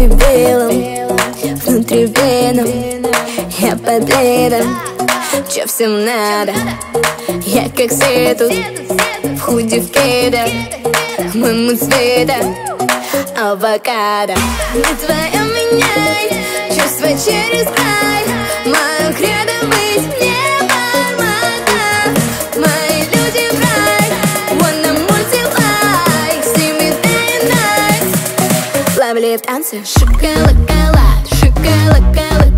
кофе белым, внутри веном, я под ледом. Чё всем надо? Я как свет тут, в худи в кедах, моему цвета авокадо. Не твоя меняй, чувства через край. Мое кредо быть не формата. Мои люди в рай, wanna multiply. See me day and night. Ловли в танце шоколад, шоколад, шоколад.